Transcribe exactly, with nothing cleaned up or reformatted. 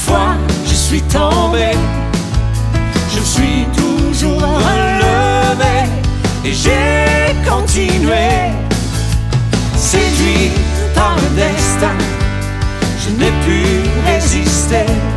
fois je suis tombé, je suis toujours relevé et j'ai continué. Séduit par le destin, je n'ai pu résister.